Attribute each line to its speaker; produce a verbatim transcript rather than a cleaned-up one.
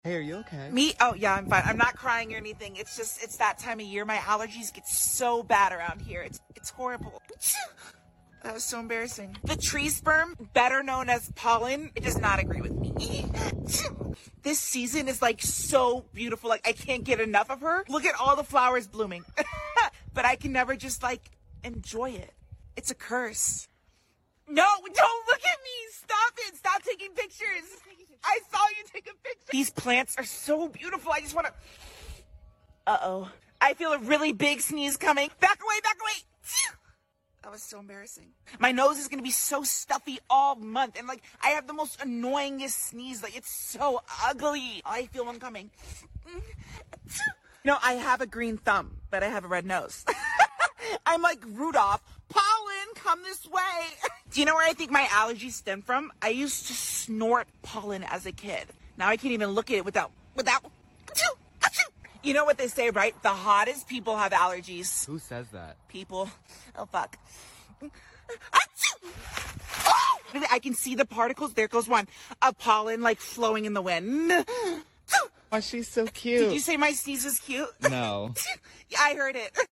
Speaker 1: Hey, are you okay?
Speaker 2: Me? Oh, yeah, I'm fine. I'm not crying or anything. It's just, it's that time of year. My allergies get so bad around here. It's, it's horrible. That was so embarrassing. The tree sperm, better known as pollen, it does not agree with me. This season is like so beautiful. Like I can't get enough of her. Look at all the flowers blooming. But I can never just like enjoy it. It's a curse. No, don't look at me. Stop it. Stop taking pictures. I saw you take a picture. These plants are so beautiful. I just want to... Uh-oh. I feel a really big sneeze coming. Back away, back away. That was so embarrassing. My nose is going to be so stuffy all month. And like, I have the most annoyingest sneeze. Like, it's so ugly. I feel one coming. No, I have a green thumb, but I have a red nose. I'm like Rudolph. Pollen, come this way. Do you know where I think my allergies stem from? I used to snort pollen as a kid. Now I can't even look at it without, without. You know what they say, right? The hottest people have allergies.
Speaker 1: Who says that?
Speaker 2: People. Oh, fuck. I can see the particles. There goes one. Of pollen, like, flowing in the wind.
Speaker 1: Oh, she's so cute.
Speaker 2: Did you say my sneeze was cute?
Speaker 1: No.
Speaker 2: Yeah, I heard it.